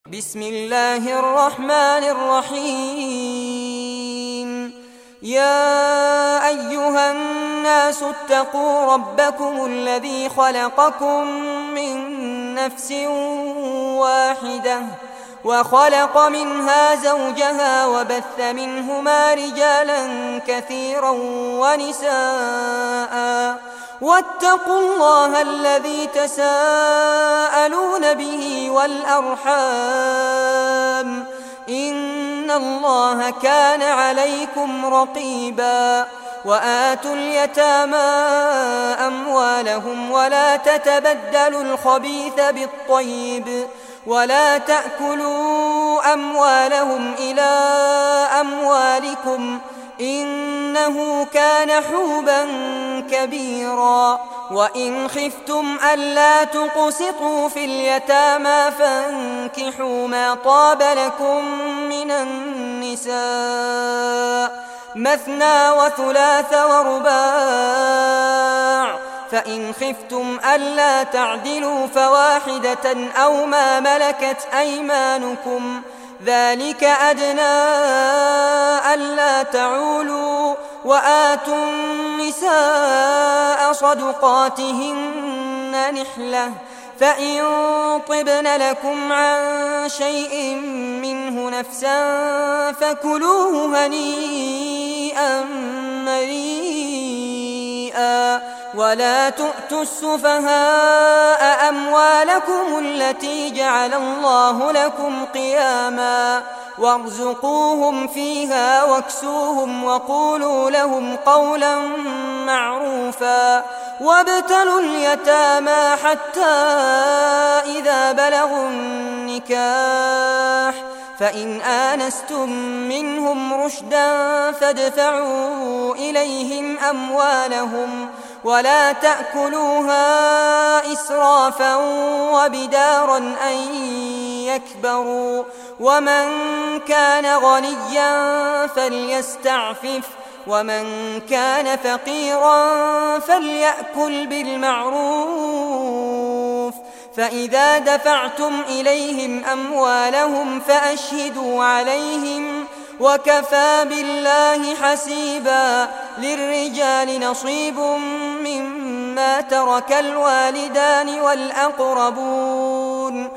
بسم الله الرحمن الرحيم. يا أيها الناس اتقوا ربكم الذي خلقكم من نفس واحدة وخلق منها زوجها وبث منهما رجالا كثيرا ونساء واتقوا الله الذي تساءلون به والأرحام إن الله كان عليكم رقيبا. وآتوا اليتامى أموالهم ولا تتبدلوا الخبيث بالطيب ولا تأكلوا أموالهم إلى أموالكم إنه كان حوبا كبيرا. وإن خفتم ألا تقسطوا في اليتامى فانكحوا ما طاب لكم من النساء مثنى وثلاث ورباع، فإن خفتم ألا تعدلوا فواحدة أو ما ملكت أيمانكم ذلك أدنى ألا تعولوا. وآتوا النساء صدقاتهن نحلة، فإن طبن لكم عن شيء منه نفسا فكلوه هنيئا مريئا. ولا تؤتوا السفهاء أموالكم التي جعل الله لكم قياما وارزقوهم فيها واكسوهم وقولوا لهم قولا معروفا. وابتلوا اليتامى حتى إذا بلغوا النكاح فإن آنستم منهم رشدا فادفعوا إليهم أموالهم ولا تأكلوها إسرافا وبدارا أن يكبروا. ومن كان غنيا فليستعفف ومن كان فقيرا فليأكل بالمعروف. فإذا دفعتم إليهم أموالهم فأشهدوا عليهم وكفى بالله حسيبا. للرجال نصيب مما ترك الوالدان والأقربون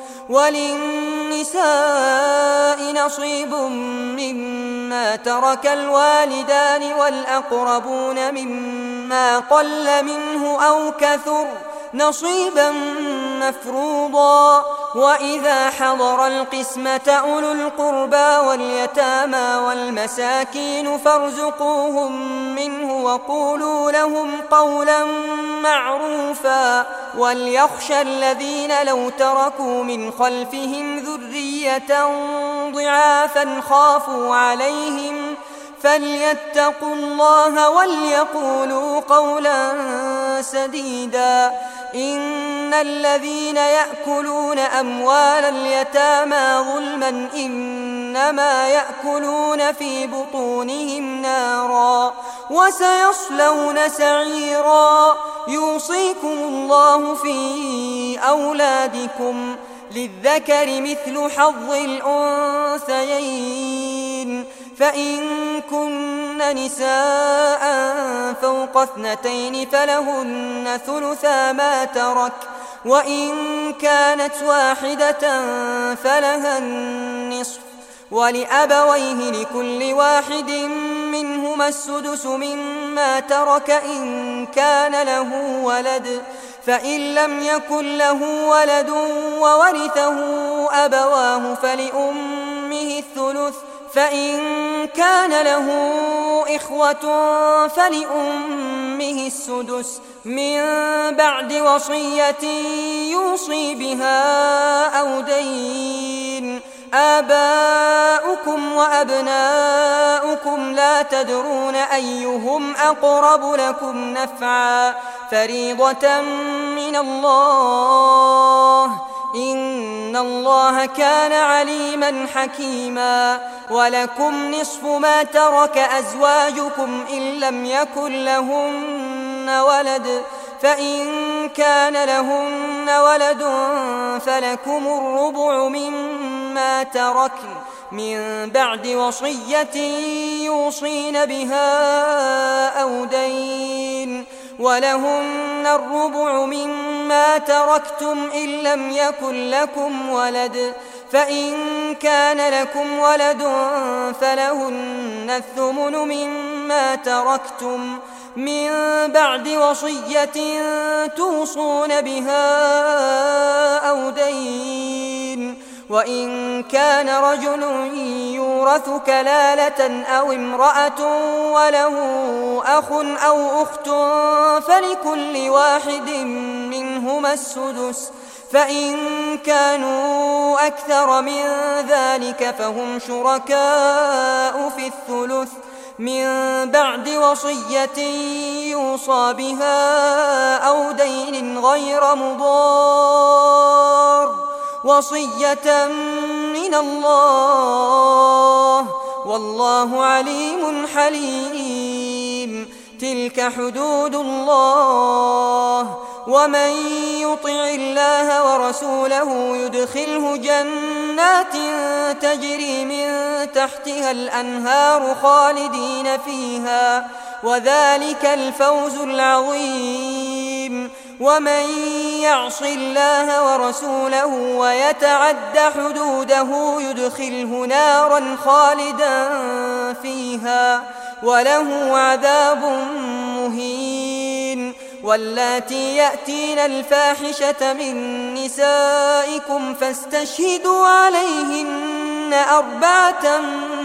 وللنساء نصيب مما ترك الوالدان والأقربون مما قل منه أو كثر نصيبا مفروضا. وإذا حضر القسمة أولو القربى واليتامى والمساكين فارزقوهم منه وقولوا لهم قولا معروفا. وليخشى الذين لو تركوا من خلفهم ذرية ضعافا خافوا عليهم فليتقوا الله وليقولوا قولا سديدا. إن الذين يأكلون أموال اليتامى ظلما إنما يأكلون في بطونهم نارا وسيصلون سعيرا. يوصيكم الله في أولادكم للذكر مثل حظ الأنثيين فإن كن نساء فوق 2 فلهن ثلثا ما ترك وإن كانت واحدة فلها النصف ولأبويه لكل واحد منهما السدس مما ترك إن كان له ولد فإن لم يكن له ولد وورثه أبواه فلأمه الثلث فإن كان له إخوة فلأمه السدس من بعد وصية يوصي بها أو دين. آباؤكم وأبناؤكم لا تدرون أيهم أقرب لكم نفعا فريضة من الله إن الله كان عليما حكيما. ولكم نصف ما ترك أزواجكم إن لم يكن لهن ولد فإن كان لهن ولد فلكم الربع مما تركن من بعد وصية يوصين بها أو دين، ولهن الربع مما تركتم إن لم يكن لكم ولد، فإن كان لكم ولد فلهن الثمن مما تركتم من بعد وصية توصون بها أو دين. وإن كان رجل يورث كلالة أو امرأة وله أخ أو أخت فلكل واحد منهما السدس، فإن كانوا أكثر من ذلك فهم شركاء في الثلث من بعد وصية يوصى بها أو دين غير مضار، وصية من الله والله عليم حليم. تلك حدود الله، ومن يطع الله ورسوله يدخله جنات تجري من تحتها الأنهار خالدين فيها، وذلك الفوز العظيم. ومن يعص الله ورسوله ويتعد حدوده يدخله نارا خالدا فيها وله عذاب مهين. واللاتي يأتين الفاحشة من نسائكم فاستشهدوا عليهن 4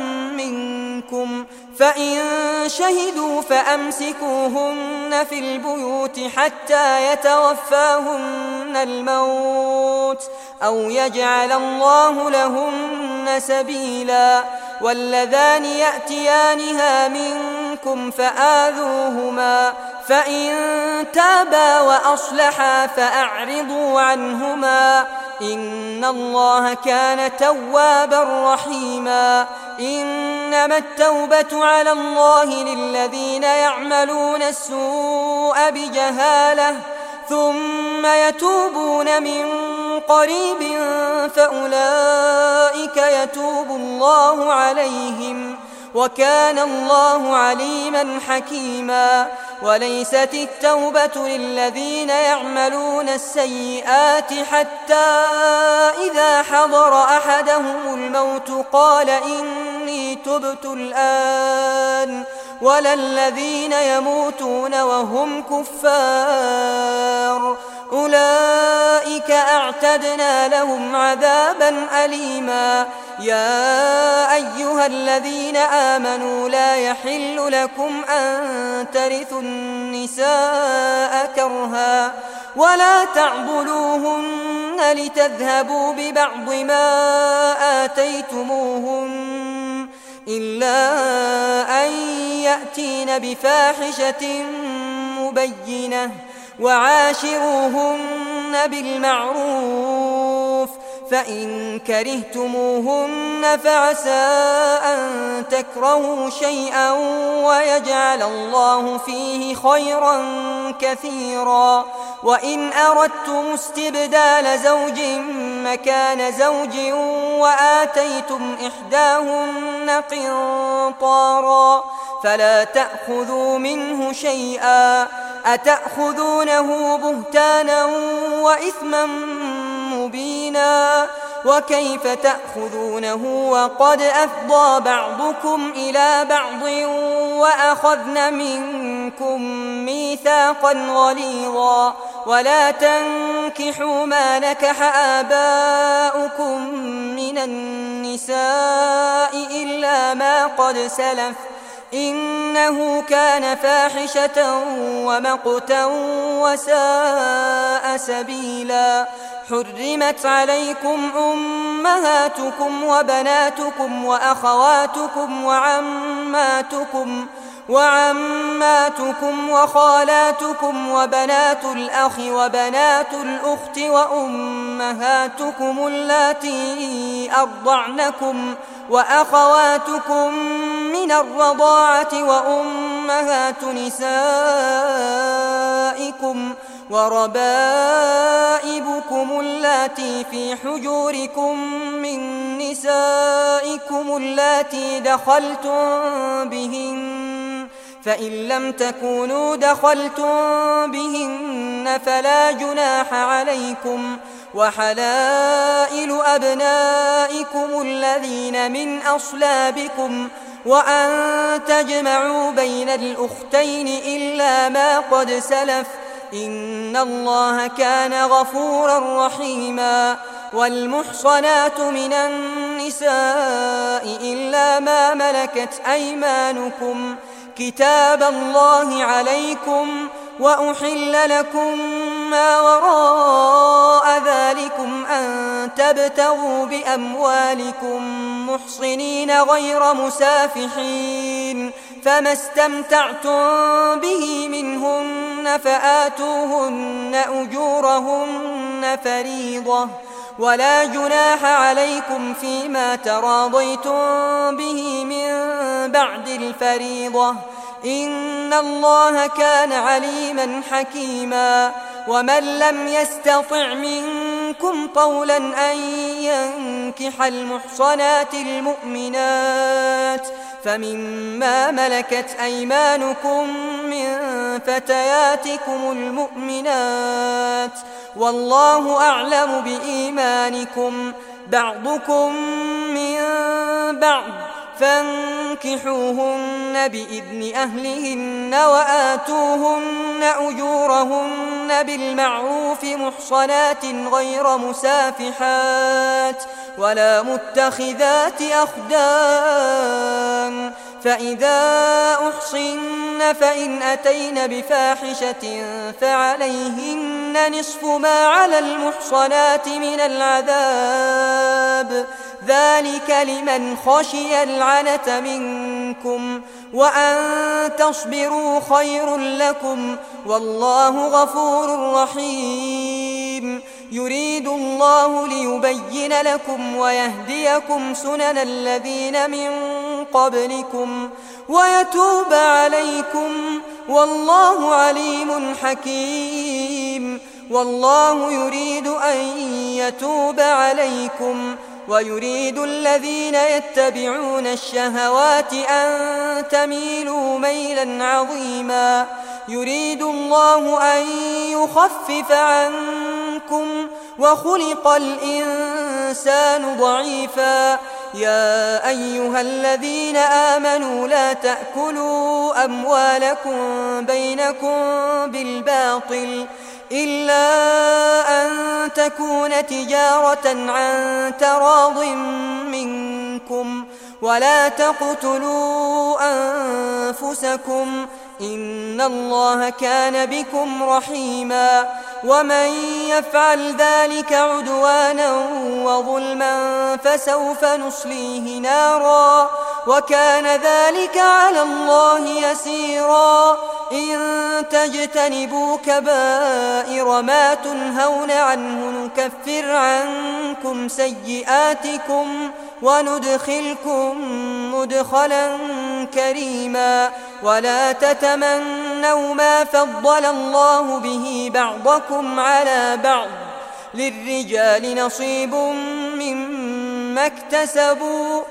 منكم، فإن شهدوا فأمسكوهن في البيوت حتى يتوفاهن الموت أو يجعل الله لهن سبيلا. واللذان يأتيانها منكم فآذوهما، فإن تابا وأصلحا فأعرضوا عنهما، إن الله كان توابا رحيما. إنما التوبة على الله للذين يعملون السوء بجهالة ثم يتوبون من قريب فأولئك يتوب الله عليهم، وكان الله عليما حكيما. وليست التوبة للذين يعملون السيئات حتى إذا حضر أحدهم الموت قال إني تبت الآن، ولا الذين يموتون وهم كفار، أولئك أعتدنا لهم عذابا أليما. يا أيها الذين آمنوا لا يحل لكم أن ترثوا النساء كرها ولا تعضلوهن لتذهبوا ببعض ما آتيتموهن إلا أن يأتين بفاحشة مبينة، وعاشروهن بالمعروف، فإن كرهتموهن فعسى أن تكرهوا شيئا ويجعل الله فيه خيرا كثيرا. وإن أردتم استبدال زوج مكان زوج وآتيتم إحداهن قنطارا فلا تأخذوا منه شيئا، أتأخذونه بهتانا وإثما مبينا، وكيف تأخذونه وقد أفضى بعضكم إلى بعض وأخذن منكم ميثاقا غليظا. ولا تنكحوا ما نكح آباؤكم من النساء إلا ما قد سلف إنه كان فاحشة ومقتا وساء سبيلا. حرمت عليكم أمهاتكم وبناتكم وأخواتكم وعماتكم وخالاتكم وبنات الأخ وبنات الأخت وأمهاتكم اللاتي أرضعنكم وأخواتكم من الرضاعة أمهات نسائكم وربائبكم اللاتي في حجوركم من نسائكم اللاتي دخلتم بهن، فإن لم تكونوا دخلتم بهن فلا جناح عليكم، وحلائل أبنائكم الذين من أصلابكم، وأن تجمعوا بين الأختين إلا ما قد سلف، إن الله كان غفورا رحيما. والمحصنات من النساء إلا ما ملكت أيمانكم، كتاب الله عليكم، وأحل لكم ما وراء ذلكم أن تبتغوا بأموالكم محصنين غير مسافحين، فما استمتعتم به منهن فآتوهن أجورهن فريضة، ولا جناح عليكم فيما تراضيتم به من بعد الفريضة، إن الله كان عليما حكيما. ومن لم يستطع منكم طولا أن ينكح المحصنات المؤمنات فمما ملكت أيمانكم من فتياتكم المؤمنات، والله أعلم بإيمانكم، بعضكم من بعض، فانكحوهن بإذن أهلهن وآتوهن أجورهن بالمعروف محصنات غير مسافحات ولا متخذات أخدان، فإذا أحصن فإن أتين بفاحشة فعليهن نصف ما على المحصنات من العذاب، ذلك لمن خشي العنة منكم، وأن تصبروا خير لكم، والله غفور رحيم. يريد الله ليبين لكم ويهديكم سنن الذين من قبلكم ويتوب عليكم، والله عليم حكيم. والله يريد أن يتوب عليكم، ويريد الذين يتبعون الشهوات أن تميلوا ميلا عظيما. يريد الله أن يخفف عنكم، وخلق الإنسان ضعيفا. يا أيها الذين آمنوا لا تأكلوا أموالكم بينكم بالباطل إلا أن تكون تجارة عن تراض منكم، ولا تقتلوا أنفسكم، إن الله كان بكم رحيما. ومن يفعل ذلك عدوانا وظلما فسوف نصليه نارا، وكان ذلك على الله يسيرا. إن تجتنبوا كبائر ما تنهون عنه نكفر عنكم سيئاتكم وندخلكم مدخلا كريما. ولا تتمنوا ما فضل الله به بعضكم على بعض، للرجال نصيب مما اكتسبوا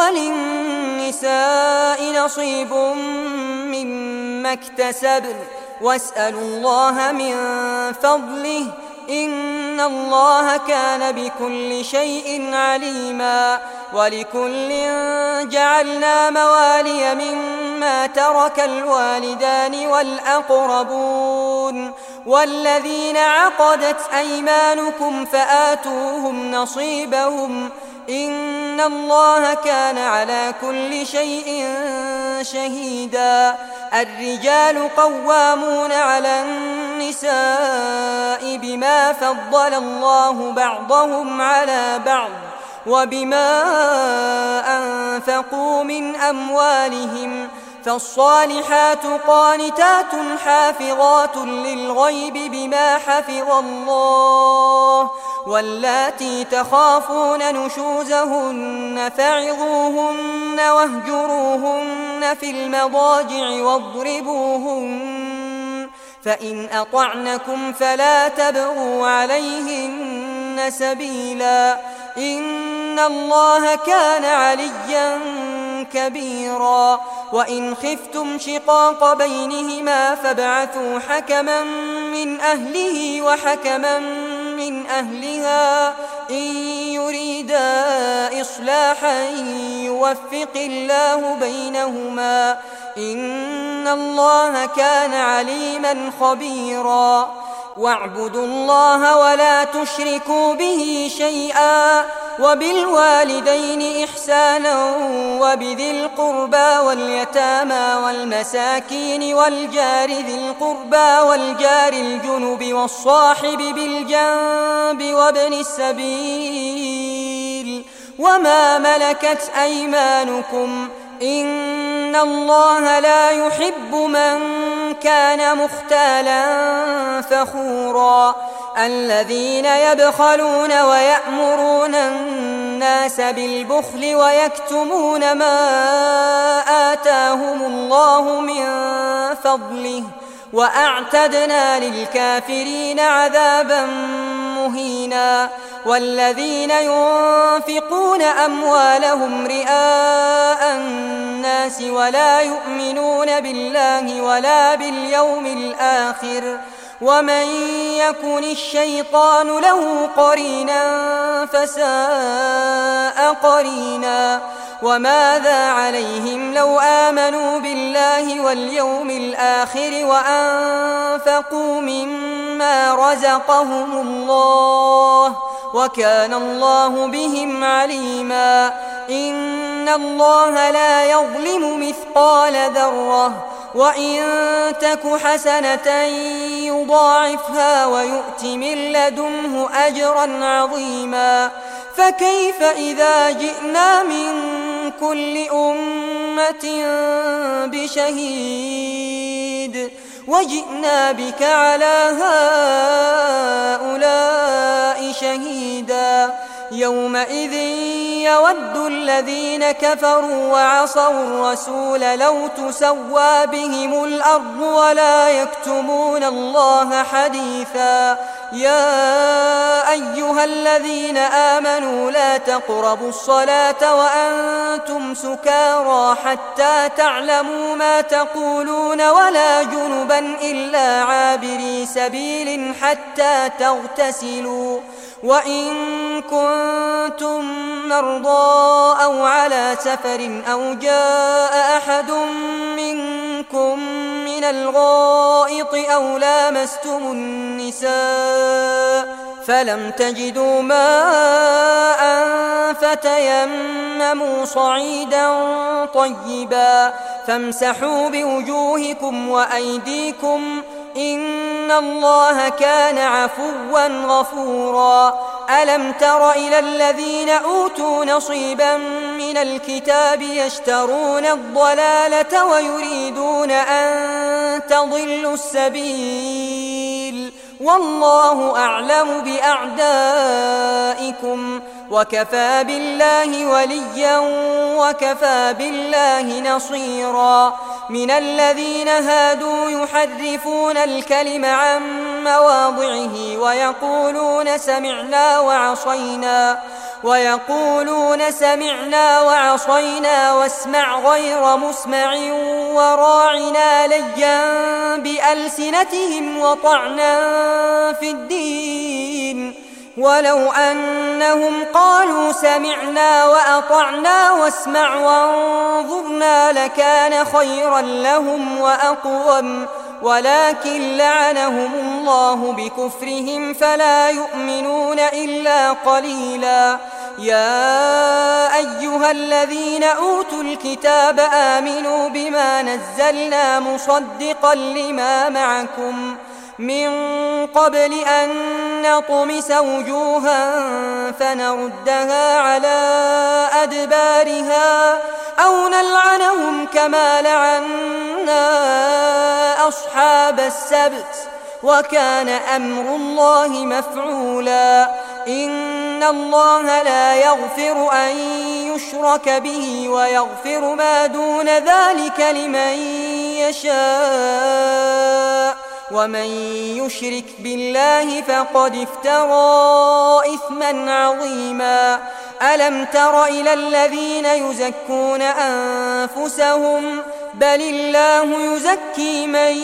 وللنساء نصيب مما اكتسبن، واسألوا الله من فضله، إن الله كان بكل شيء عليما. ولكل جعلنا موالي مما ترك الوالدان والأقربون والذين عقدت أيمانكم فآتوهم نصيبهم، إن الله كان على كل شيء شهيدا. الرجال قوامون على النساء بما فضل الله بعضهم على بعض وبما أنفقوا من أموالهم، فالصالحات قانتات حافظات للغيب بما حفظ الله واللاتي تخافون نشوزهن فعظوهن واهجروهن في المضاجع واضربوهن فإن أطعنكم فلا تبغوا عليهن سبيلا إن الله كان عليا كبيرا وإن خفتم شقاق بينهما فابعثوا حكما من أهله وحكما من أهلها إن يريدا إصلاحا يوفق الله بينهما إن الله كان عليما خبيرا واعبدوا الله ولا تشركوا به شيئا وبالوالدين إحسانا وبذي القربى واليتامى والمساكين والجار ذي القربى والجار الجنب والصاحب بالجنب وابن السبيل وما ملكت أيمانكم إن الله لا يحب من كان مختالا فخورا الذين يبخلون ويأمرون الناس بالبخل ويكتمون ما آتاهم الله من فضله وأعتدنا للكافرين عذابا مهينا والذين ينفقون أموالهم رئاء الناس ولا يؤمنون بالله ولا باليوم الآخر ومن يكن الشيطان له قرينا فساء قرينا وماذا عليهم لو آمنوا بالله واليوم الآخر وأنفقوا مما رزقهم الله وكان الله بهم عليما إن الله لا يظلم مثقال ذرة وإن تك حسنة يضاعفها ويؤت من لدنه أجرا عظيما فكيف إذا جئنا من كل أمة بشهيد وجئنا بك على هؤلاء شهيدا يومئذ يود الذين كفروا وعصوا الرسول لو تسوى بهم الأرض ولا يكتمون الله حديثا يا أيها الذين آمنوا لا تقربوا الصلاة وأنتم سكارى حتى تعلموا ما تقولون ولا جنبا إلا عابري سبيل حتى تغتسلوا وإن كنتم مرضى أو على سفر أو جاء أحد منكم من الغائط أو لامستم النساء فلم تجدوا ماء فتيمموا صعيدا طيبا فامسحوا بوجوهكم وأيديكم إن الله كان عفوا غفورا ألم تر إلى الذين أوتوا نصيبا من الكتاب يشترون الضلالة ويريدون أن تضلوا السبيل والله أعلم بأعدائكم وكفى بالله وليا وكفى بالله نصيرا من الذين هادوا يحرفون الكلم عن مواضعه ويقولون سمعنا وعصينا واسمع غير مسمع وراعنا ليا بألسنتهم وطعنا في الدين ولو أنهم قالوا سمعنا وأطعنا واسمع وانظرنا لكان خيرا لهم وأقوم ولكن لعنهم الله بكفرهم فلا يؤمنون إلا قليلا يا أيها الذين أوتوا الكتاب آمنوا بما نزلنا مصدقا لما معكم من قبل أن نطمس وجوها فنردها على أدبارها أو نلعنهم كما لعنا أصحاب السبت وكان أمر الله مفعولا إن الله لا يغفر أن يشرك به ويغفر ما دون ذلك لمن يشاء ومن يشرك بالله فقد افترى إثما عظيما ألم تر إلى الذين يزكون أنفسهم بل الله يزكي من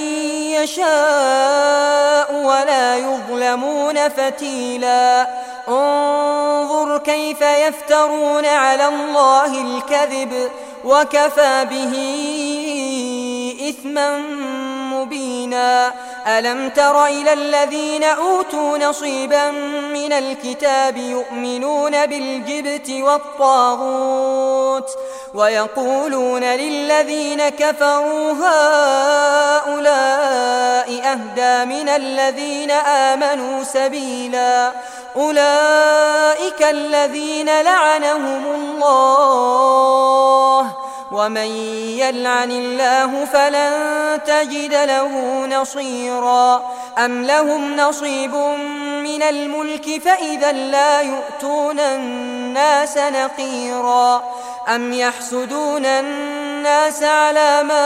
يشاء ولا يظلمون فتيلا انظر كيف يفترون على الله الكذب وكفى به إثما مبينا ألم تر إلى الذين أوتوا نصيبا من الكتاب يؤمنون بالجبت والطاغوت ويقولون للذين كفروا هؤلاء أهدى من الذين آمنوا سبيلا أولئك الذين لعنهم الله ومن يلعن الله فلن تجد له نصيرا أم لهم نصيب من الملك فإذا لا يؤتون الناس نقيرا أم يحسدون الناس على ما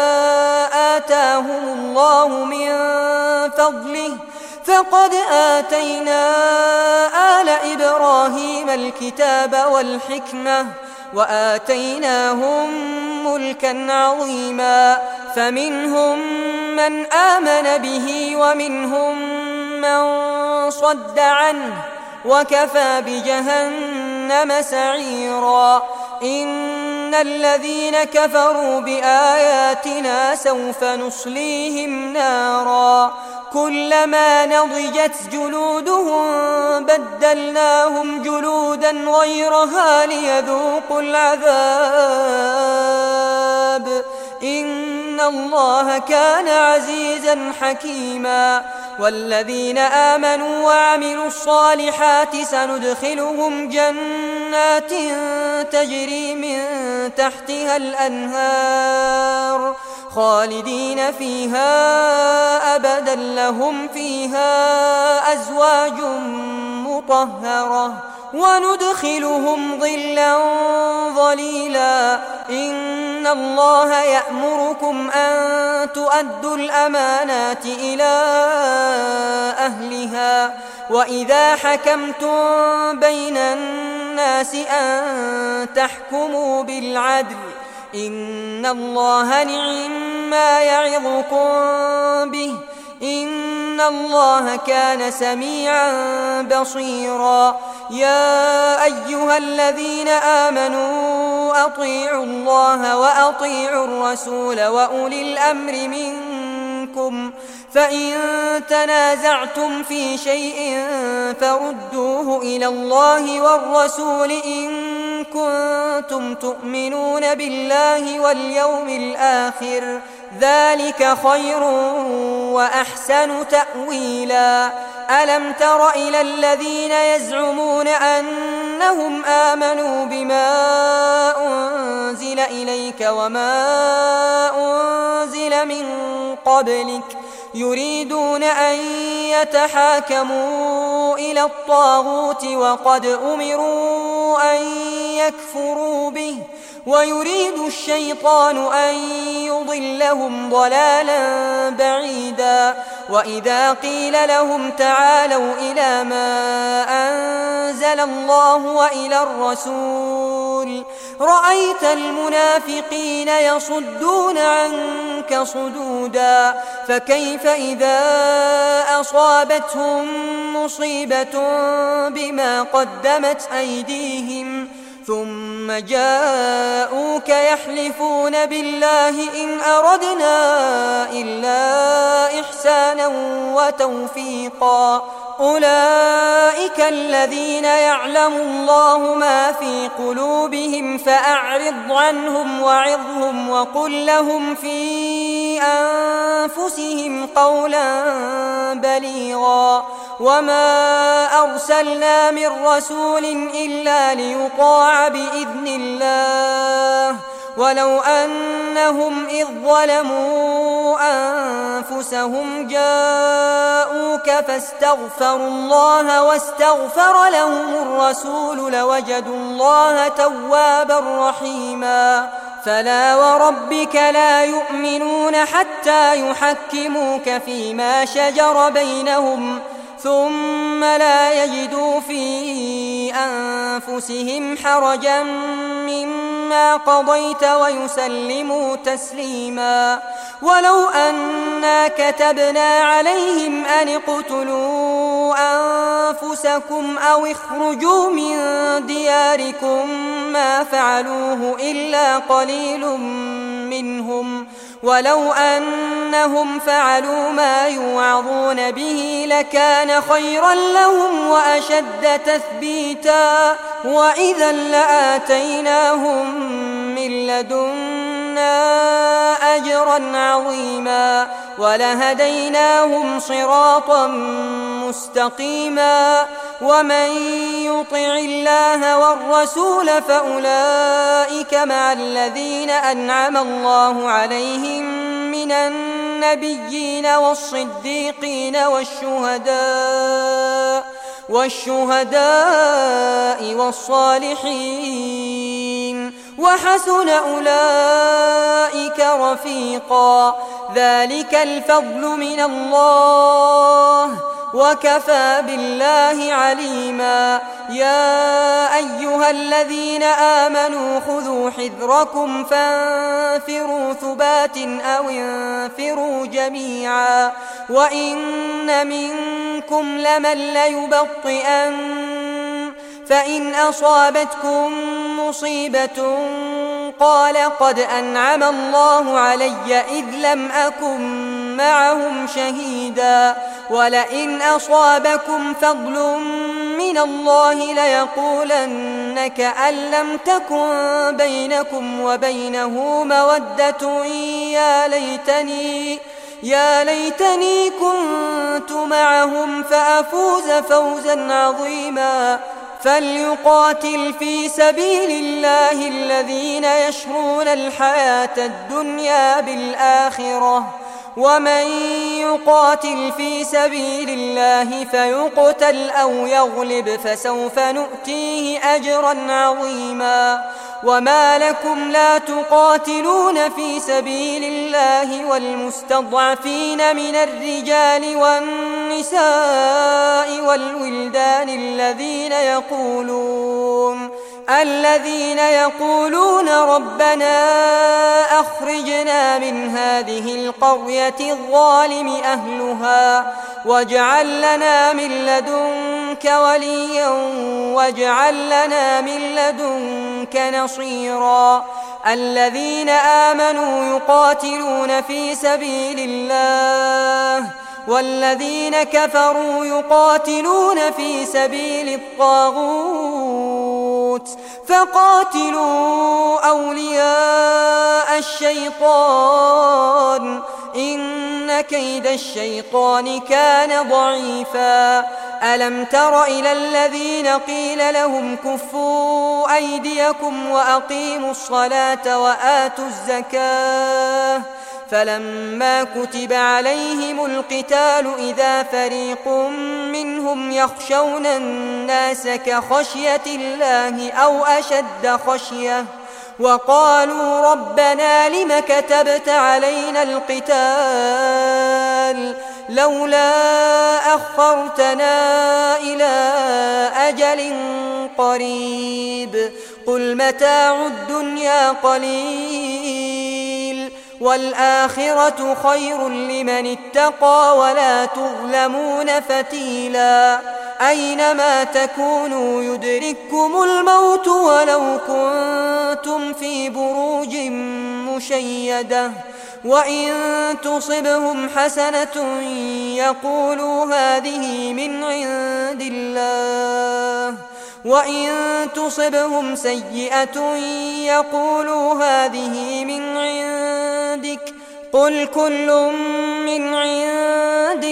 آتاهم الله من فضله فقد آتينا آل إبراهيم الكتاب والحكمة وآتيناهم ملكا عظيما فمنهم من آمن به ومنهم من صد عنه وكفى بجهنم سعيرا إن الذين كفروا بآياتنا سوف نصليهم نارا كلما نضجت جلودهم بدلناهم جلودا غيرها ليذوقوا العذاب إن الله كان عزيزا حكيما والذين آمنوا وعملوا الصالحات سندخلهم جنات تجري من تحتها الأنهار خالدين فيها أبدا لهم فيها أزواج مطهرة وندخلهم ظلا ظليلا إن الله يأمركم أن تؤدوا الأمانات إلى أهلها وإذا حكمتم بين الناس أن تحكموا بالعدل إن الله نعم ما يعظكم به إن الله كان سميعا بصيرا يا أيها الذين آمنوا أطيعوا الله وأطيعوا الرسول وأولي الأمر منكم فإن تنازعتم في شيء فردوه إلى الله والرسول إن كنتم تؤمنون بالله واليوم الآخر ذلك خير وأحسن تأويلا ألم تر إلى الذين يزعمون أنهم آمنوا بما أنزل إليك وما أنزل من قبلك يريدون أن يتحاكموا إلى الطاغوت وقد أمروا أن يكفروا به ويريد الشيطان أن يضلهم ضلالا بعيدا وإذا قيل لهم تعالوا إلى ما أنزل الله وإلى الرسول رأيت المنافقين يصدون عنك صدودا فكيف إذا أصابتهم مصيبة بما قدمت أيديهم ثم جاءوك يحلفون بالله إن أردنا إلا إحسانا وتوفيقا أولئك الذين يعلم الله ما في قلوبهم فأعرض عنهم وعظهم وقل لهم في أنفسهم قولا بليغا وما أرسلنا من رسول إلا ليطاع بإذن الله ولو أنهم إذ ظلموا أنفسهم جاءوك فاستغفروا الله واستغفر لهم الرسول لوجدوا الله توابا رحيما فلا وربك لا يؤمنون حتى يحكموك فيما شجر بينهم ثم لا يجدوا في أنفسهم حرجا مما قضيت ويسلموا تسليما ولو أنا كتبنا عليهم أن اقتلوا أنفسكم أو اخرجوا من دياركم ما فعلوه إلا قليل منهم ولو أنهم فعلوا ما يوعظون به لكان خيرا لهم وأشد تثبيتا وإذا لآتيناهم من لدنا أجرا عظيما ولهديناهم صراطا مستقيما ومن يطع الله والرسول فأولئك مع الذين أنعم الله عليهم من النبيين والصديقين والشهداء والصالحين وحسن أولئك رفيقا ذلك الفضل من الله وكفى بالله عليما يا أيها الذين آمنوا خذوا حذركم فانفروا ثبات أو انفروا جميعا وإن منكم لمن ليبطئن فإن أصابتكم مصيبة قال قد أنعم الله علي إذ لم أكن معهم شهيدا ولئن أصابكم فضل من الله ليقولن كأن لم تكن بينكم وبينه مودة يا ليتني كنت معهم فأفوز فوزا عظيما فليقاتل في سبيل الله الذين يشرون الحياة الدنيا بالآخرة ومن يقاتل في سبيل الله فيقتل أو يغلب فسوف نؤتيه أجرا عظيما وما لكم لا تقاتلون في سبيل الله والمستضعفين من الرجال والنساء والولدان الذين يقولون ربنا أخرجنا من هذه القرية الظالم أهلها واجعل لنا من لدنك وليا واجعل لنا من لدنك نصيرا الذين آمنوا يقاتلون في سبيل الله والذين كفروا يقاتلون في سبيل الطاغوت فقاتلوا أولياء الشيطان إن كيد الشيطان كان ضعيفا ألم تر إلى الذين قيل لهم كفوا أيديكم وأقيموا الصلاة وآتوا الزكاة فلما كتب عليهم القتال إذا فريق منهم يخشون الناس كخشية الله أو أشد خشية وقالوا ربنا لم كتبت علينا القتال لولا أخرتنا إلى أجل قريب قل متاع الدنيا قليل والآخرة خير لمن اتقى ولا تظلمون فتيلا أينما تكونوا يدرككم الموت ولو كنتم في بروج مشيدة وإن تصبهم حسنة يقولوا هذه من عند الله وإن تصبهم سيئة يقولوا هذه من عندك قل كل من عند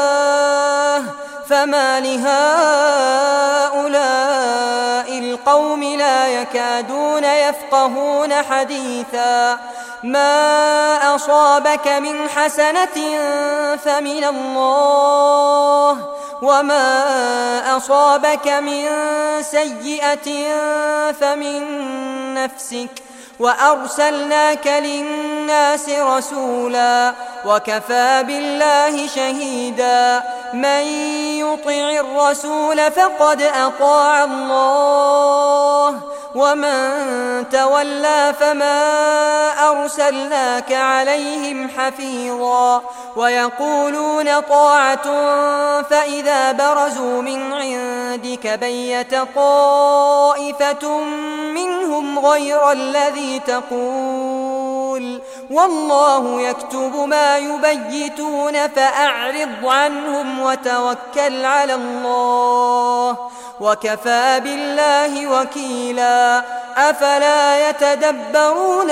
الله فما لهؤلاء القوم القوم لا يكادون يفقهون حديثا. ما أصابك من حسنة فمن الله، وما أصابك من سيئة فمن نفسك، وأرسلناك للناس رسولا وكفى بالله شهيدا. من يطع الرسول فقد أطاع الله، ومن تولى فما أرسلناك عليهم حفيظا. ويقولون طاعة فإذا برزوا من عندك بيت طائفة منهم غير الذي تقول، والله يكتب ما يبيتون فأعرض عنهم وتوكل على الله، وكفى بالله وكيلا. أفلا يتدبرون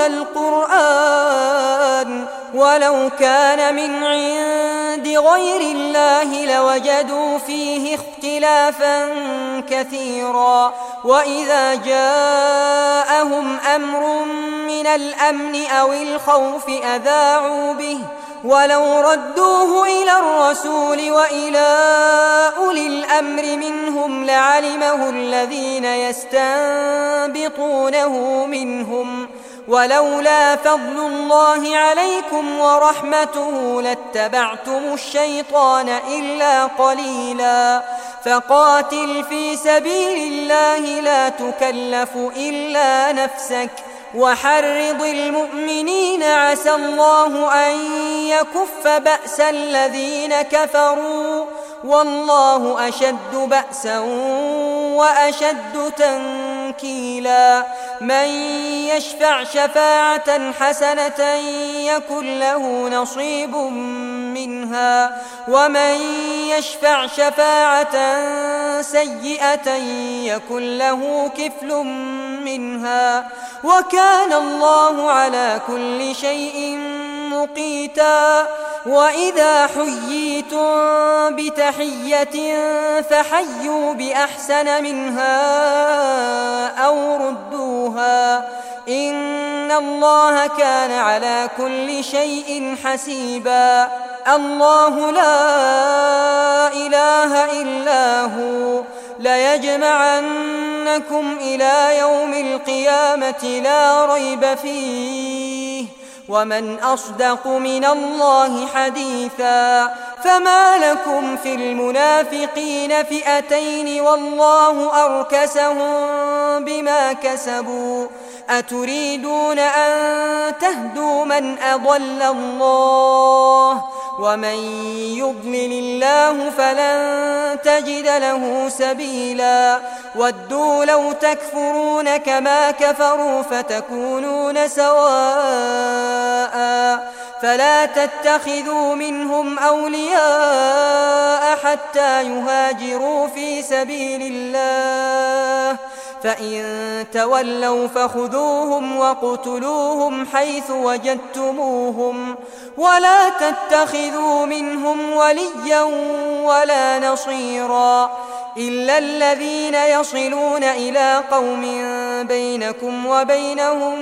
القرآن ولو كان من عند غير الله لوجدوا فيه اختلافا كثيرا. وإذا جاءهم أمر من الأمن أو الخوف أذاعوا به، ولو ردوه إلى الرسول وإلى أولي الأمر منهم لعلمه الذين يستنبطونه منهم، ولولا فضل الله عليكم ورحمته لاتبعتم الشيطان إلا قليلا. فقاتل في سبيل الله لا تكلف إلا نفسك، وحرض المؤمنين عسى الله أن يكف بأس الذين كفروا، والله أشد بأسا وأشد تنكيلا. من يشفع شفاعة حسنة يكن له نصيب منها، ومن يشفع شفاعة سيئة يكن له كفل منها، وكان الله على كل شيء مقيتا. وإذا حييتم بتحية فحيوا بأحسن منها أو ردوها، إن الله كان على كل شيء حسيبا. الله لا إله إلا هو ليجمعنكم إلى يوم القيامة لا ريب فيه، ومن أصدق من الله حديثا. فما لكم في المنافقين فئتين والله أركسهم بما كسبوا، أتريدون أن تهدوا من أضل الله، ومن يضلل الله فلن تجد له سبيلا. ودوا لو تكفرون كما كفروا فتكونون سواء، فلا تتخذوا منهم أولياء حتى يهاجروا في سبيل الله، فإن تولوا فخذوهم وقتلوهم حيث وجدتموهم، ولا تتخذوا منهم وليا ولا نصيرا إلا الذين يصلون إلى قوم بينكم وبينهم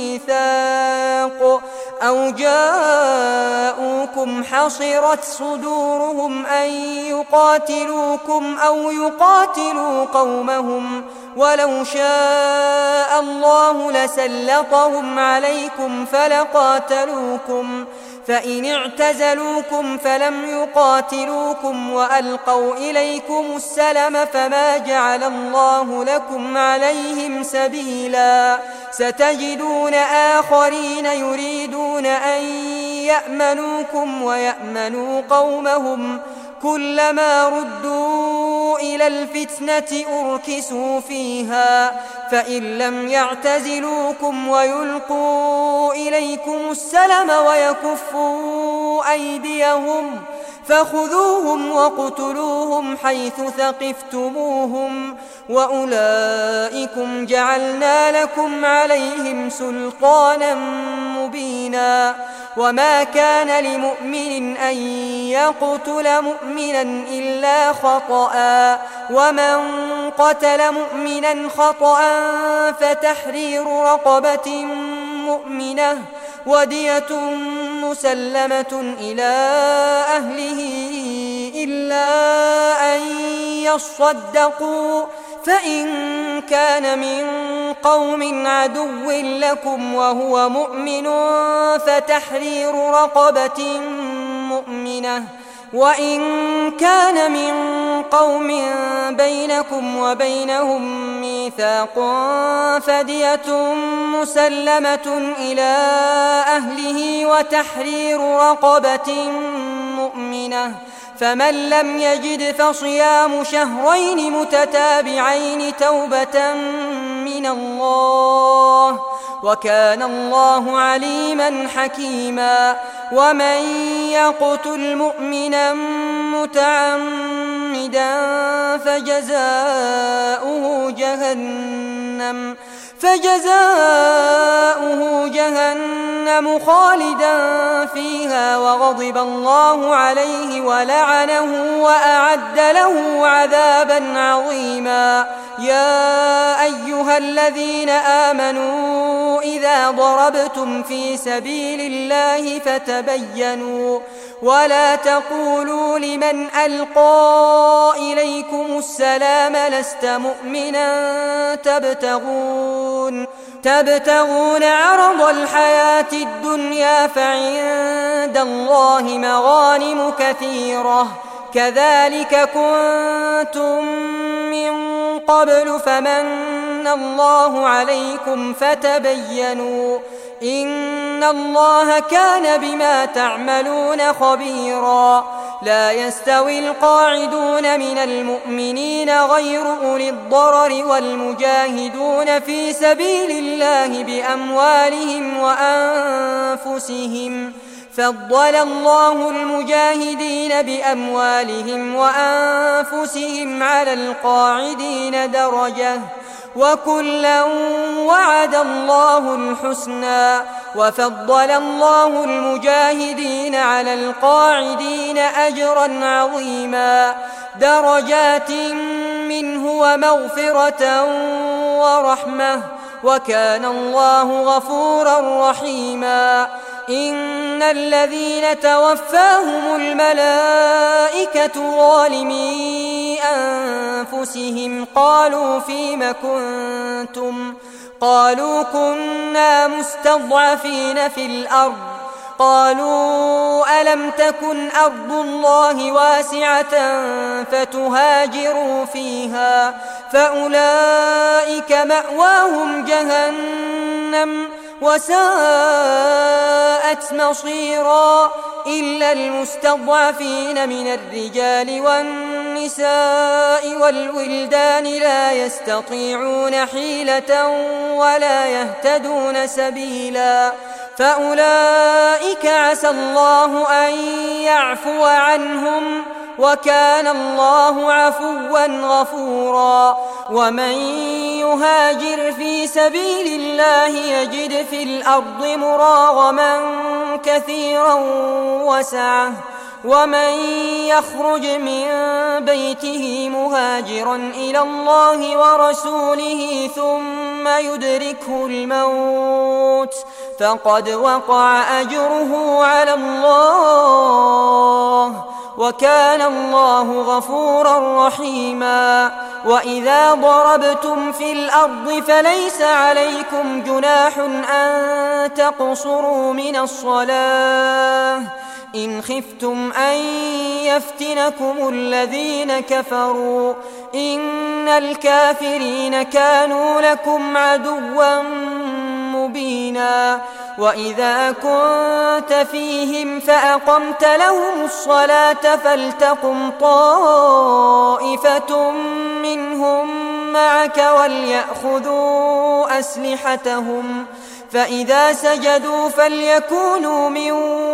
ميثاق أو جاءوكم حصرت صدورهم أن يقاتلوكم أو يقاتلوا قومهم، ولو شاء الله لسلطهم عليكم فلقاتلوكم، فإن اعتزلوكم فلم يقاتلوكم وألقوا إليكم السلم فما جعل الله لكم عليهم سبيلا. ستجدون آخرين يريدون أن يأمنوكم ويأمنوا قومهم، كلما ردوا إلى الفتنة أركسوا فيها، فإن لم يعتزلوكم ويلقوا إليكم السلم ويكفوا أيديهم فخذوهم وقتلوهم حيث ثقفتموهم، وأولئكم جعلنا لكم عليهم سلطانا مبينا. وما كان لمؤمن أن يقتل مؤمنا إلا خطأ ومن قتل مؤمنا خطأ فتحرير رقبة مؤمنة ودية مسلمة إلى أهله إلا أن يصدقوا فإن كان من قوم عدو لكم وهو مؤمن فتحرير رقبة مؤمنة وإن كان من قوم بينكم وبينهم ميثاق فدية مسلمة إلى أهله وتحرير رقبة مؤمنة فمن لم يجد فصيام شهرين متتابعين توبة من الله وكان الله عليما حكيما ومن يقتل مؤمنا متعمدا فجزاؤه جهنم خالدا فيها وغضب الله عليه ولعنه وأعد له عذابا عظيما يا أيها الذين آمنوا إذا ضربتم في سبيل الله فتبينوا ولا تقولوا لمن ألقى إليكم السلام لست مؤمنا تبتغون عرض الحياة الدنيا فعند الله مغانم كثيرة كذلك كنتم من قبل فمن الله عليكم فتبينوا إن الله كان بما تعملون خبيرا لا يستوي القاعدون من المؤمنين غير أولي الضرر والمجاهدون في سبيل الله بأموالهم وأنفسهم فضل الله المجاهدين بأموالهم وأنفسهم على القاعدين درجة وكلا وعد الله الحسنى وفضل الله المجاهدين على القاعدين أجرا عظيما درجات منه ومغفرة ورحمة وكان الله غفورا رحيما إن الذين توفاهم الملائكة ظالمي أنفسهم قالوا فيم كنتم قالوا كنا مستضعفين في الأرض قالوا ألم تكن أرض الله واسعة فتهاجروا فيها فأولئك مأواهم جهنم وساءت مصيرا إلا المستضعفين من الرجال والنساء والولدان لا يستطيعون حيلة ولا يهتدون سبيلا فأولئك عسى الله أن يعفو عنهم وكان الله عفوا غفورا ومن يهاجر في سبيل الله يجد في الأرض مراغما كثيرا وسعة ومن يخرج من بيته مهاجرا إلى الله ورسوله ثم يدركه الموت فقد وقع أجره على الله وكان الله غفورا رحيما وإذا ضربتم في الأرض فليس عليكم جناح أن تقصروا من الصلاة إن خفتم أن يفتنكم الذين كفروا إن الكافرين كانوا لكم عدوا مبينا وإذا كنت فيهم فأقمت لهم الصلاة فلتقم طائفة منهم معك وليأخذوا أسلحتهم فإذا سجدوا فليكونوا من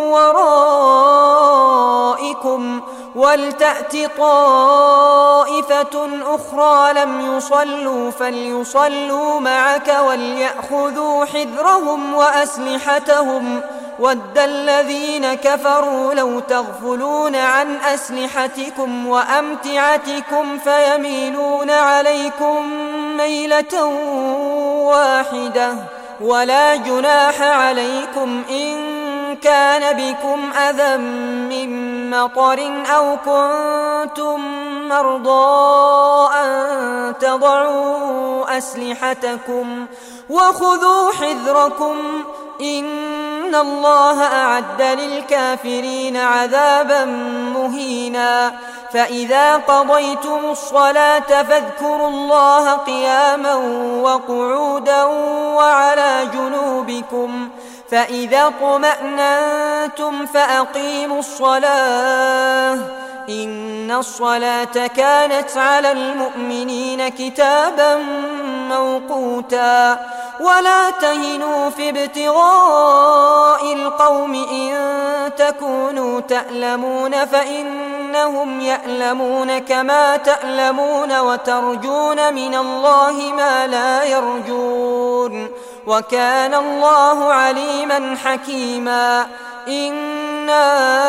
ورائكم ولتأت طائفة أخرى لم يصلوا فليصلوا معك وليأخذوا حذرهم وأسلحتهم ود الذين كفروا لو تغفلون عن أسلحتكم وأمتعتكم فيميلون عليكم ميلة واحدة ولا جناح عليكم إن كان بكم أذى من مطر أو كنتم مرضى أن تضعوا أسلحتكم وخذوا حذركم إن الله أعد للكافرين عذابا مهينا فإذا قضيتم الصلاة فاذكروا الله قياما وقعودا وعلى جنوبكم فإذا اطمأننتم فأقيموا الصلاة إن الصلاة كانت على المؤمنين كتابا موقوتا ولا تهنوا في ابتغاء القوم إن تكونوا تألمون فإنهم يألمون كما تألمون وترجون من الله ما لا يرجون وكان الله عليما حكيما إنا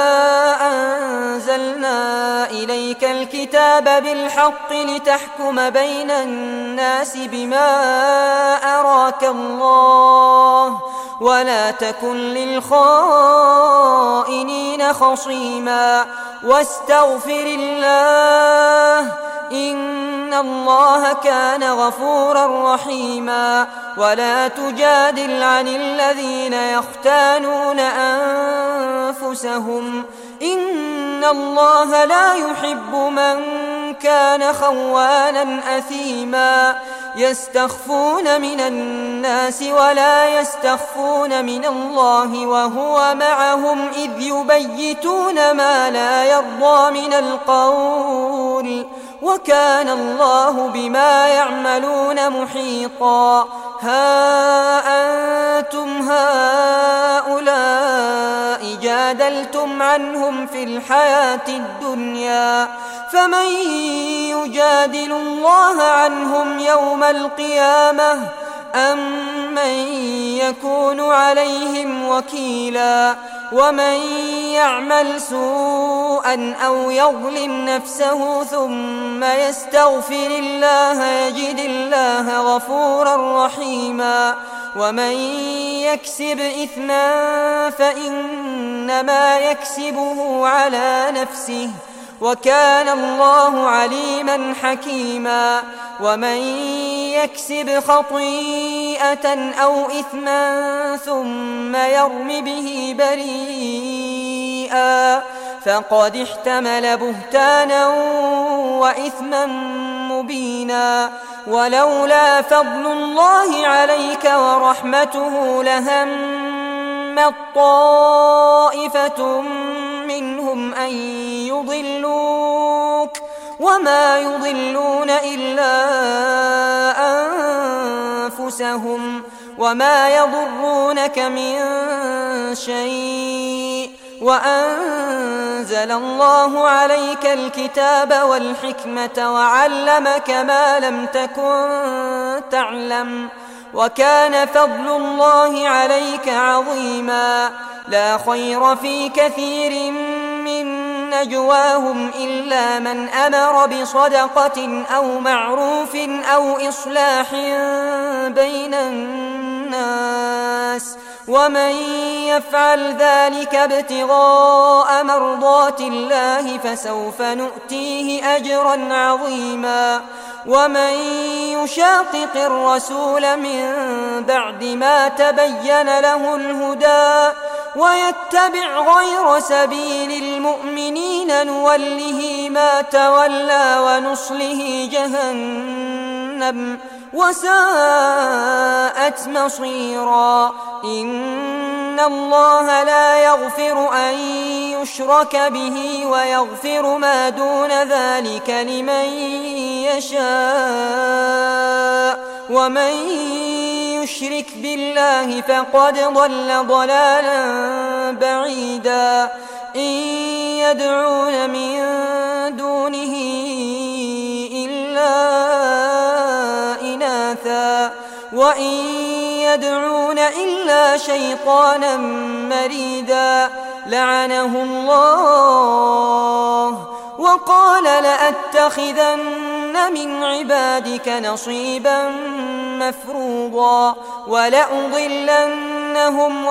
أنزلنا إليك الكتاب بالحق لتحكم بين الناس بما أراك الله ولا تكن للخائنين خصيما واستغفر الله إن الله كان غفورا رحيما ولا تجادل عن الذين يختانون أنفسهم إن الله لا يحب من كان خوانا أثيما يستخفون من الناس ولا يستخفون من الله وهو معهم إذ يبيتون ما لا يرضى من القول وكان الله بما يعملون محيطا ها أنتم هؤلاء جادلتم عنهم في الحياة الدنيا فمن يجادل الله عنهم يوم القيامة أم من يكون عليهم وكيلا ومن يعمل سوءا أو يظلم نفسه ثم يستغفر الله يجد الله غفورا رحيما ومن يكسب إثما فإنما يكسبه على نفسه وكان الله عليما حكيما ومن يكسب خطيئة أو إثما ثم يرم به بريئا فقد احتمل بهتانا وإثما مبينا ولولا فضل الله عليك ورحمته لهمت طائفة منهم أن يضلوك وما يضلون إلا أنفسهم وما يضرونك من شيء وأنزل الله عليك الكتاب والحكمة وعلمك ما لم تكن تعلم وكان فضل الله عليك عظيما لا خير في كثير من نجواهم إلا من أمر بصدقة أو معروف أو إصلاح بين الناس ومن يفعل ذلك ابتغاء مرضات الله فسوف نؤتيه أجرا عظيما ومن يشاقق الرسول من بعد ما تبين له الهدى ويتبع غير سبيل المؤمنين نوله ما تولى ونصله جهنم وساءت مصيرا إن الله لا يغفر أن يشرك به ويغفر ما دون ذلك لمن يشاء ومن يشرك بالله فقد ضل ضلالا بعيدا إن يدعون من دونه إلا إناثا وإن يدعون إلا شيطانا مريدا لعنه الله وقال لأتخذن من عبادك نصيبا مفروضا ولأضلنهم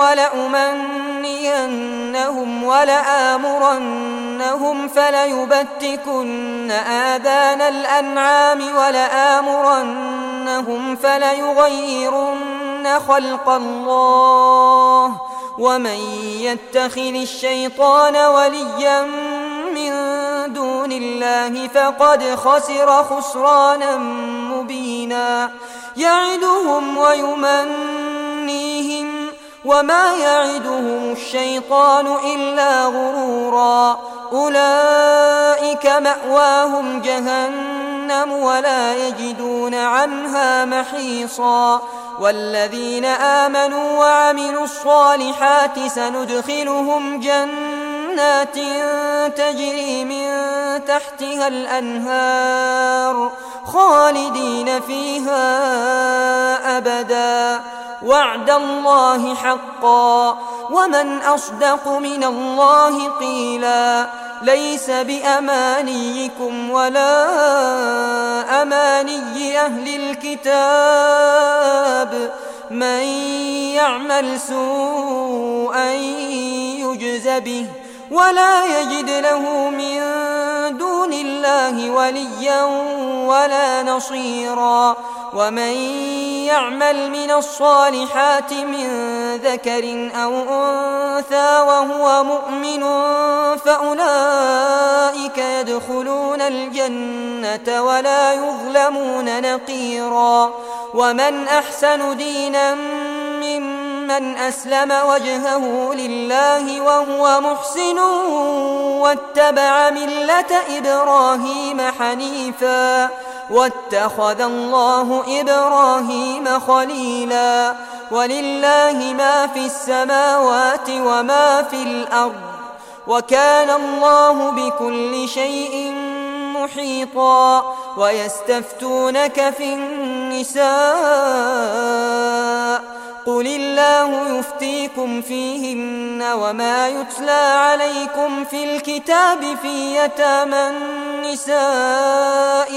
ولأمنينهم ولآمرنهم فليبتكن آذان الأنعام ولآمرنهم فليغيرن خلق الله ومن يتخذ الشيطان وليا من دون الله فقد خسر خسرانا مبينا يعدهم ويمنيهم وما يعدهم الشيطان إلا غرورا أولئك مأواهم جهنم ولا يجدون عنها محيصا والذين آمنوا وعملوا الصالحات سندخلهم جنات تجري من تحتها الأنهار خالدين فيها أبدا وعد الله حقا ومن أصدق من الله قيلا ليس بأمانيكم ولا أماني أهل الكتاب من يعمل سوءا يجز به ولا يجد له من دون الله وليا ولا نصيرا ومن يعمل من الصالحات من ذكر أو أنثى وهو مؤمن فأولئك يدخلون الجنة ولا يظلمون نقيرا ومن أحسن دينا ممن أسلم وجهه لله وهو محسن واتبع ملة إبراهيم حنيفا واتخذ الله إبراهيم خليلا ولله ما في السماوات وما في الأرض وكان الله بكل شيء محيطا ويستفتونك في النساء قل الله يفتيكم فيهن وما يتلى عليكم في الكتاب في يتامى النساء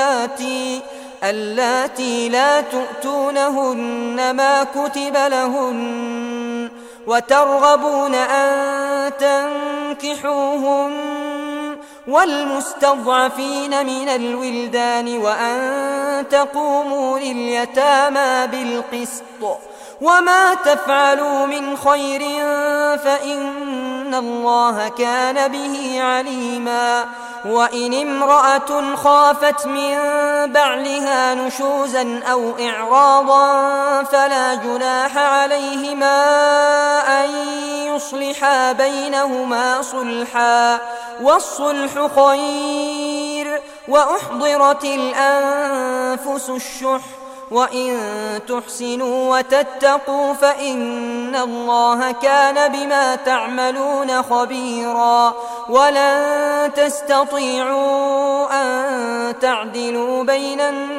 اللاتي لا تؤتونهن ما كتب لهن وترغبون أن تنكحوهن والمستضعفين من الولدان وأن تقوموا لليتامى بالقسط وما تفعلوا من خير فإن الله كان به عليما وإن امرأة خافت من بعلها نشوزا أو إعراضا فلا جناح عليهما أن يصلحا بينهما صلحا والصلح خير وأحضرت الأنفس الشح وإن تحسنوا وتتقوا فإن الله كان بما تعملون خبيرا ولن تستطيعوا أن تعدلوا بين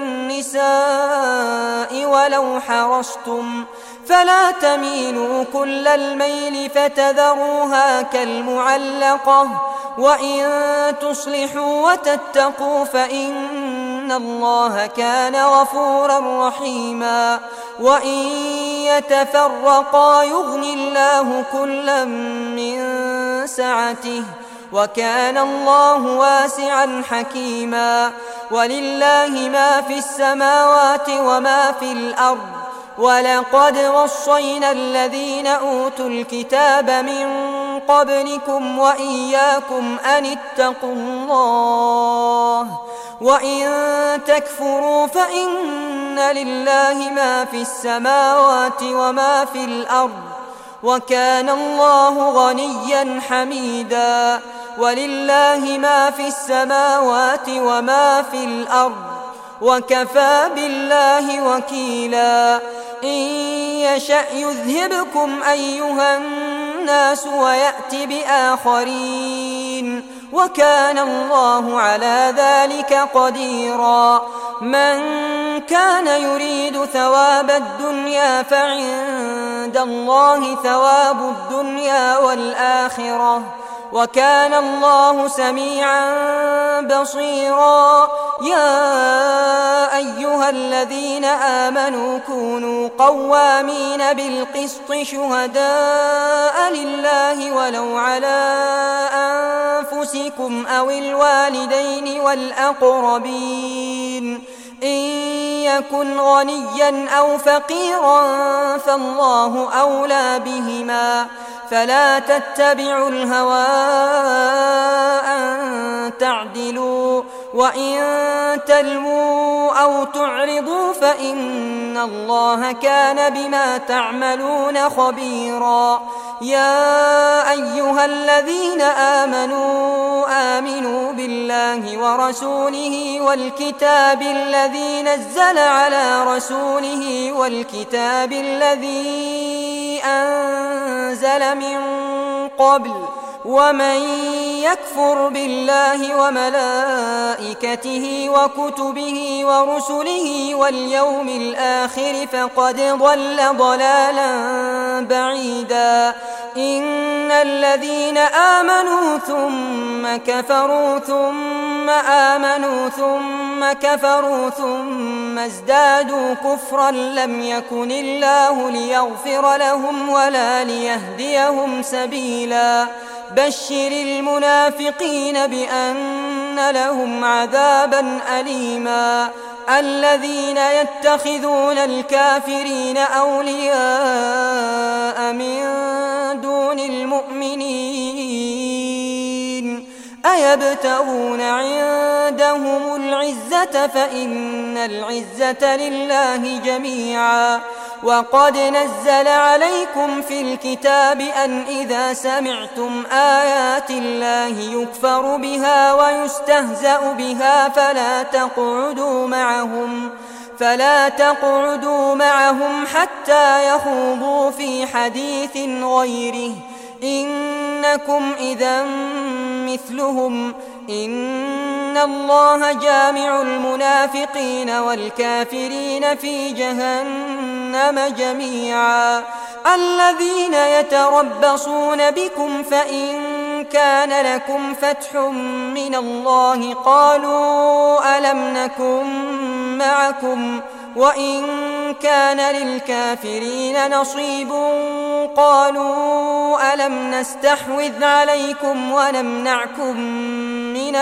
النساء ولو حرصتم فلا تميلوا كل الميل فتذروها كالمعلقة وإن تصلحوا وتتقوا فإن الله كان غفورا رحيما وإن يتفرقا يغن الله كلا من سعته وكان الله واسعا حكيما ولله ما في السماوات وما في الأرض ولقد وصينا الذين أوتوا الكتاب من قبلكم وإياكم أن اتقوا الله وإن تكفروا فإن لله ما في السماوات وما في الأرض وكان الله غنيا حميدا ولله ما في السماوات وما في الأرض وكفى بالله وكيلا إن يشأ يذهبكم أيها الناس ويأت بآخرين وكان الله على ذلك قديرا من كان يريد ثواب الدنيا فعند الله ثواب الدنيا والآخرة وكان الله سميعا بصيرا. يا أيها الذين آمنوا كونوا قوامين بالقسط شهداء لله ولو على أنفسكم أو الوالدين والأقربين إن يكن غنيا أو فقيرا فالله أولى بهما فلا تتبعوا الهوى أن تعدلوا وإن تلووا أو تعرضوا فإن الله كان بما تعملون خبيرا. يا أيها الذين آمنوا بالله ورسوله والكتاب الذي نزل على رسوله والكتاب الذي أنزل من قبل ومن يكفر بالله وملائكته وكتبه ورسله واليوم الآخر فقد ضل ضلالا بعيدا. إن الذين آمنوا ثم كفروا ثم آمنوا ثم كفروا ثم ازدادوا كفرا لم يكن الله ليغفر لهم ولا ليهديهم سبيلا. بشر المنافقين بأن لهم عذابا أليما. الذين يتخذون الكافرين أولياء من دون المؤمنين أيبتغون عندهم العزة فإن العزة لله جميعا. وقد نزل عليكم في الكتاب أن إذا سمعتم آيات الله يكفر بها ويستهزأ بها فلا تقعدوا معهم حتى يخوضوا في حديث غيره إنكم إذا مثلهم إن الله جامع المنافقين والكافرين في جهنم جميعا. الذين يتربصون بكم فإن كان لكم فتح من الله قالوا ألم نكن معكم وإن كان للكافرين نصيب قالوا ألم نستحوذ عليكم ونمنعكم من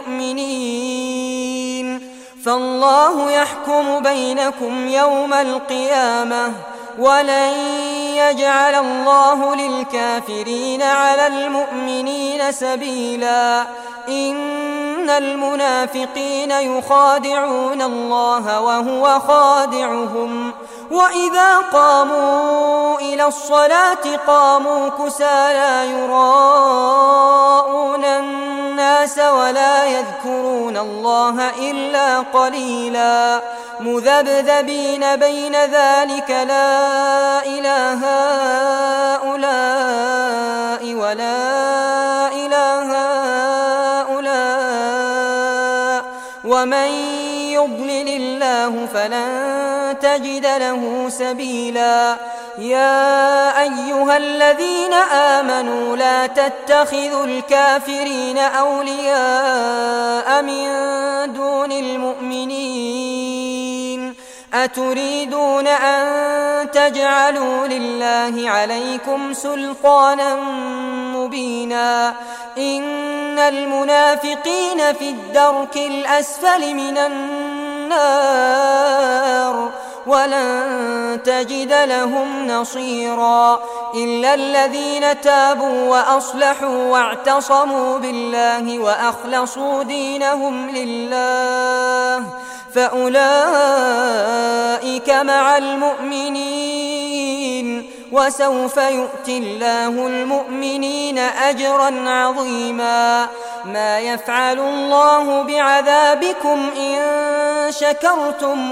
المؤمنين فالله يحكم بينكم يوم القيامة ولن يجعل الله للكافرين على المؤمنين سبيلا. إن المنافقين يخادعون الله وهو خادعهم وإذا قاموا إلى الصلاة قاموا كسالى يراءون الناس ولا يذكرون الله إلا قليلا مذبذبين بين ذلك لا إله هؤلاء ولا إله هؤلاء ومن يضلل الله فلن تجد له سبيلا. يا أيها الذين آمنوا لا تتخذوا الكافرين أولياء من دون المؤمنين أتريدون أن تجعلوا لله عليكم سلطانا مبينا. إن المنافقين في الدرك الأسفل من النار ولن تجد لهم نصيرا إلا الذين تابوا وأصلحوا واعتصموا بالله وأخلصوا دينهم لله فأولئك مع المؤمنين وسوف يؤتي الله المؤمنين أجرا عظيما. ما يفعل الله بعذابكم إن شكرتم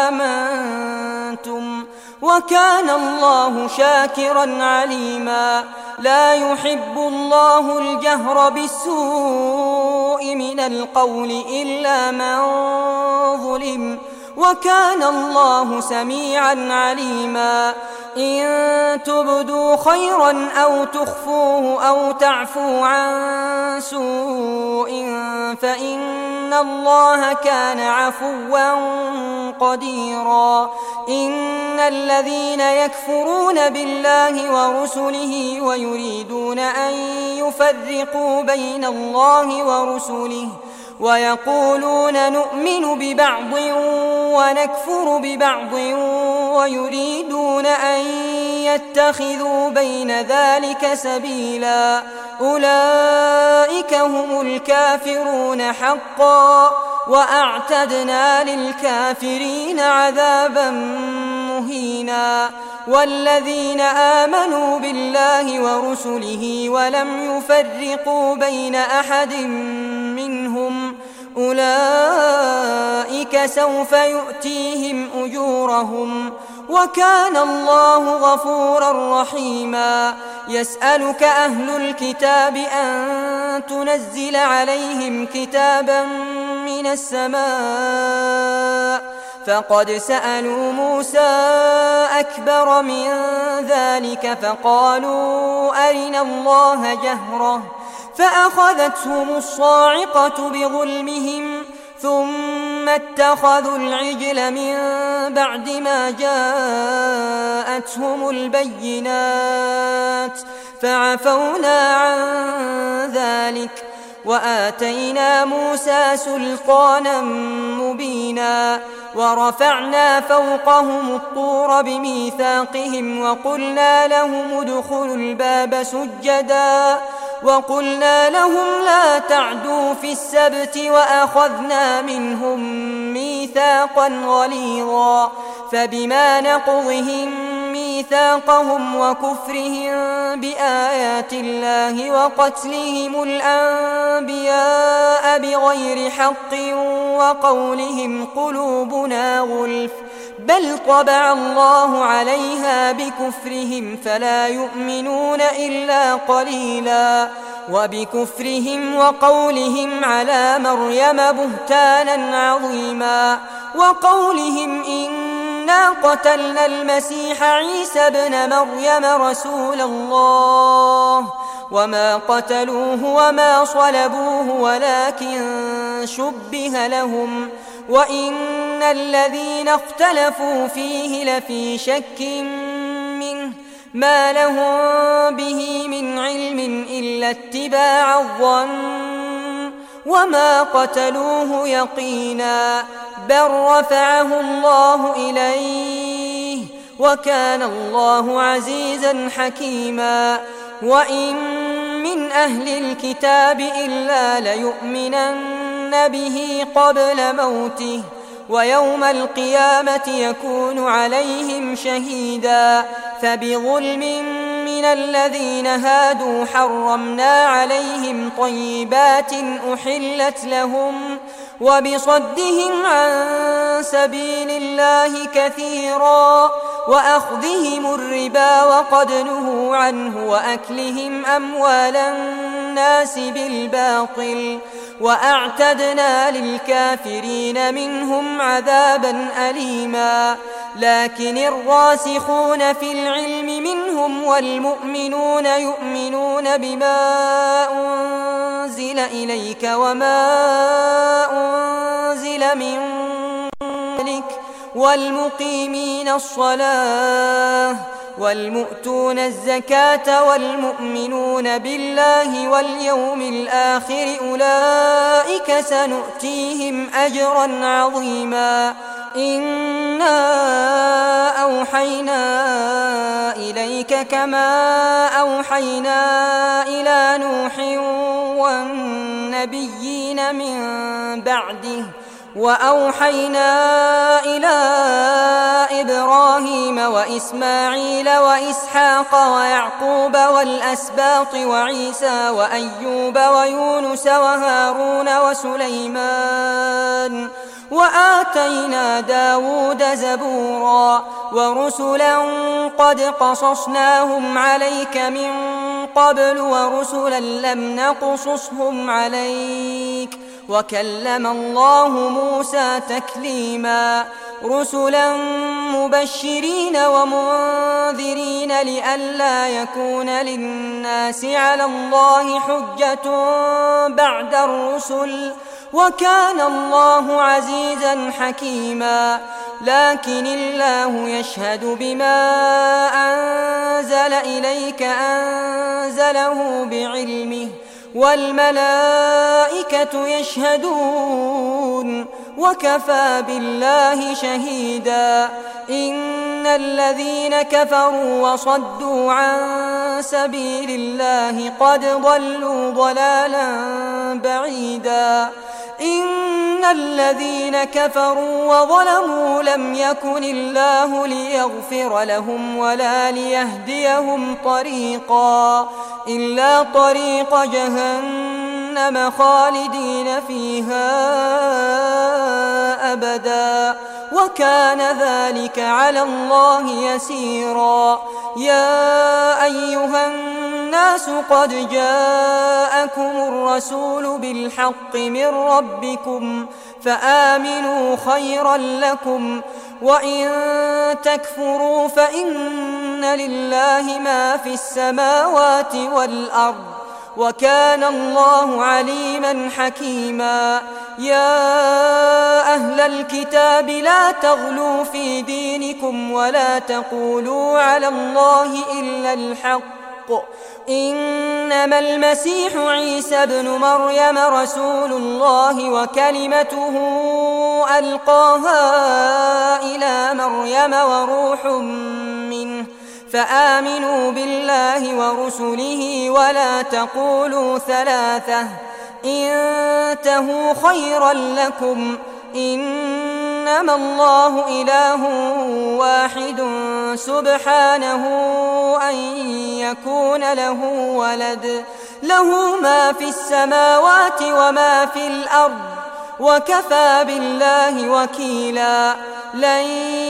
وآمنتم وكان الله شاكرا عليما. لا يحب الله الجهر بالسوء من القول إلا من ظلم وكان الله سميعا عليما. إن تبدوا خيرا أو تخفوه أو تعفوا عن سوء فإن الله كان عفوا قديرا. إن الذين يكفرون بالله ورسله ويريدون أن يفرقوا بين الله ورسله ويقولون نؤمن ببعض ونكفر ببعض ويريدون أن يتخذوا بين ذلك سبيلا أولئك هم الكافرون حقا وأعتدنا للكافرين عذابا مهينا. والذين آمنوا بالله ورسله ولم يفرقوا بين أحد منهم أولئك سوف يؤتيهم أجورهم وكان الله غفورا رحيما. يسألك أهل الكتاب أن تنزل عليهم كتابا من السماء فقد سألوا موسى أكبر من ذلك فقالوا أرنا الله جهرة فأخذتهم الصاعقة بظلمهم ثم اتخذوا العجل من بعد ما جاءتهم البينات فعفونا عن ذلك وآتينا موسى سلطانا مبينا. ورفعنا فوقهم الطور بميثاقهم وقلنا لهم ادخلوا الباب سجدا وقلنا لهم لا تعدوا في السبت وأخذنا منهم ميثاقا غليظا. فبما نقضهم ميثاقهم وكفرهم بآيات الله وقتلهم الأنبياء بغير حق وقولهم قلوبنا غلف بل طبع الله عليها بكفرهم فلا يؤمنون إلا قليلا. وبكفرهم وقولهم على مريم بهتانا عظيما وقولهم إنا قتلنا المسيح عيسى ابن مريم رسول الله وما قتلوه وما صلبوه ولكن شبه لهم وإن الذين اختلفوا فيه لفي شك منه ما لهم به من علم إلا اتباع الظن وما قتلوه يقينا بل رفعه الله إليه وكان الله عزيزا حكيما. وإن من أهل الكتاب إلا ليؤمنن به قبل موته ويوم القيامة يكون عليهم شهيدا. فبظلم من الذين هادوا حرمنا عليهم طيبات أحلت لهم وبصدهم عن سبيل الله كثيرا وأخذهم الربا وقد نهوا عنه وأكلهم أموال الناس بالباطل وأعتدنا للكافرين منهم عذابا أليما. لكن الراسخون في العلم منهم والمؤمنون يؤمنون بما أنزل إليك وما أنزل من قبلك والمقيمين الصلاة والمؤتون الزكاة والمؤمنون بالله واليوم الآخر أولئك سنؤتيهم أجرا عظيما. إنا أوحينا إليك كما أوحينا إلى نوح والنبيين من بعده وأوحينا إلى إبراهيم وإسماعيل وإسحاق ويعقوب والأسباط وعيسى وأيوب ويونس وهارون وسليمان وآتينا داود زبورا ورسلا قد قصصناهم عليك من قبل ورسلا لم نقصصهم عليك وكلم الله موسى تكليما رسلا مبشرين ومنذرين لئلا يكون للناس على الله حجة بعد الرسل وكان الله عزيزا حكيما لكن الله يشهد بما أنزل إليك أنزله بعلمه والملائكة يشهدون وكفى بالله شهيدا إن الذين كفروا وصدوا عن سبيل الله قد ضلوا ضلالا بعيدا إن الذين كفروا وظلموا لم يكن الله ليغفر لهم ولا ليهديهم طريقا إلا طريق جهنم خالدين فيها أبدا وكان ذلك على الله يسيرا يا أيها الناس قد جاءكم الرسول بالحق من ربكم فآمنوا خيرا لكم وإن تكفروا فإن لله ما في السماوات والأرض وكان الله عليما حكيما يا أهل الكتاب لا تغلوا في دينكم ولا تقولوا على الله إلا الحق إنما المسيح عيسى ابن مريم رسول الله وكلمته ألقاها إلى مريم وروح منه فآمنوا بالله ورسله ولا تقولوا ثلاثة انتهوا خيرا لكم إنما الله إله واحد سبحانه أن يكون له ولد له ما في السماوات وما في الأرض وكفى بالله وكيلا لن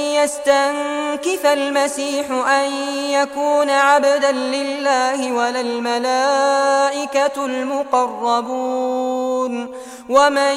يستنكف المسيح أن يكون عبدا لله ولا الملائكة المقربون ومن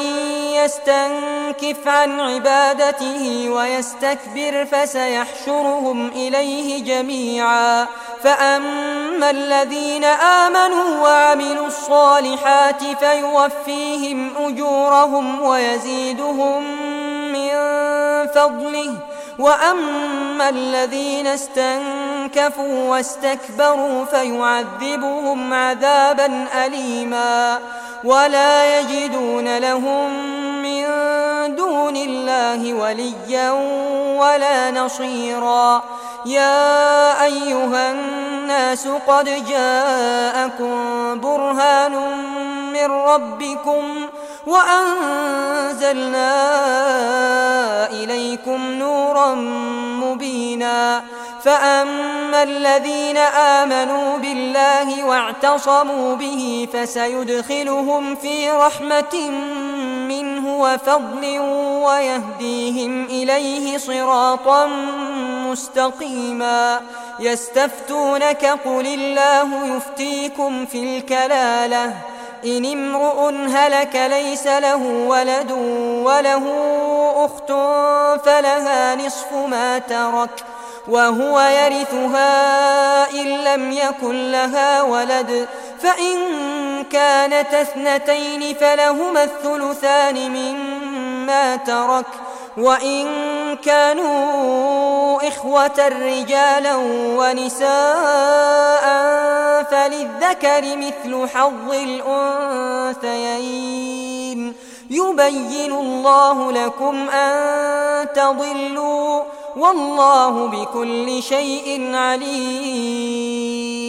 يستنكف عن عبادته ويستكبر فسيحشرهم إليه جميعا فأما الذين آمنوا وعملوا الصالحات فيوفيهم أجورهم ويزيدهم من فضله وأما الذين استنكفوا واستكبروا فيعذبهم عذابا أليما ولا يجدون لهم من دون الله وليا ولا نصيرا يا أيها الناس قد جاءكم برهان من ربكم وأنزلنا إليكم نورا مبينا فأما الذين آمنوا بالله واعتصموا به فسيدخلهم في رحمة منه وفضل ويهديهم إليه صراطا مستقيما يستفتونك قل الله يفتيكم في الكلالة إن امرؤ هلك ليس له ولد وله أخت فلها نصف ما ترك وهو يرثها إن لم يكن لها ولد فإن كانت اثنتين فلهما الثلثان مما ترك وإن كانوا إخوة رجالا ونساء فللذكر مثل حظ الأنثيين يبين الله لكم أن تضلوا والله بكل شيء عليم